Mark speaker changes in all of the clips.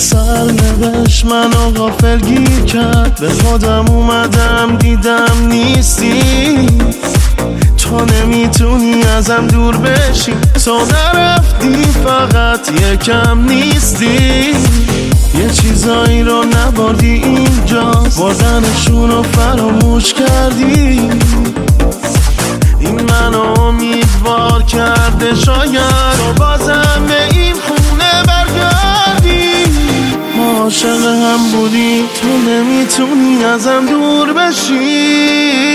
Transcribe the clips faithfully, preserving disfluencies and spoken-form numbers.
Speaker 1: سرنوشت منو غافلگیر کرد، به خودم اومدم دیدم نیستی. تو نمیتونی ازم دور بشی، تو نرفتی فقط یکم نیستی. یه چیزایی رو نبردی اینجا، بردنشون رو فراموش کردی. این منو امیدوار کرده شاید تو بازم به این خونه برگردی. ما عاشق هم بودی، تو نمیتونی ازم دور بشی.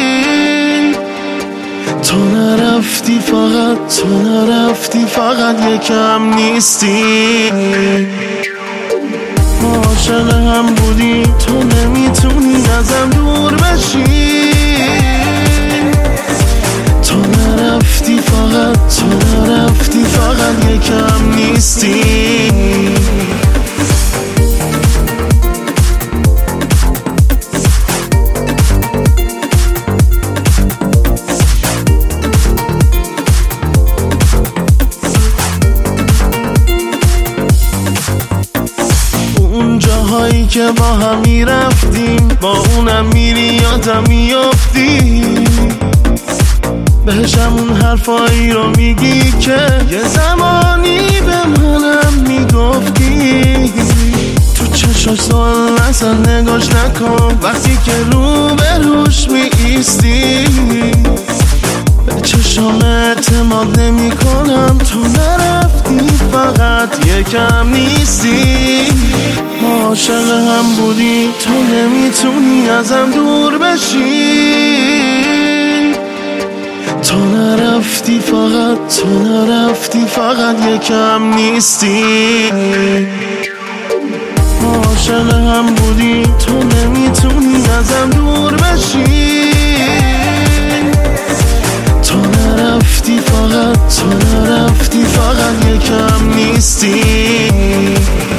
Speaker 1: تو نرفتی فقط، تو نرفتی فقط یکم نیستی. ما عاشق هم بودی، تو نمیتونی ازم دور بشی. تو نرفتی فقط، تو نرفتی فقط یکم نیستی. جاهایی که با هم میرفتیم، با اونم میری یادم میافتی. بهشم اون حرفایی رو میگی که یه زمانی به منم میگفتی. تو چشاش سوال نزن، نگاش نکن وقتی که رو به روش میایستی. به چشام اعتماد نمی کنم، تو نرفتی فقط یکم نیستی. ما عاشق هم بودی، تو نمیتونی ازم دور بشی. تو نرفتی فقط، تو نرفتی فقط یکم نیستی. ما عاشق هم بودی، تو نمیتونی ازم دور بشی. تو نرفتی فقط، تو نرفتی فقط یکم نیستی.